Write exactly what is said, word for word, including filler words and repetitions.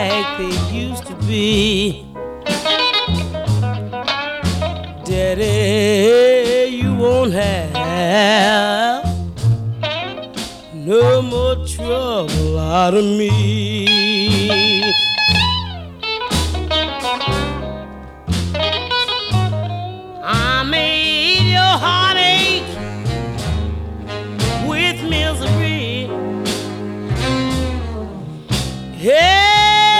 like they used to be. Daddy, you won't have no more trouble out of me.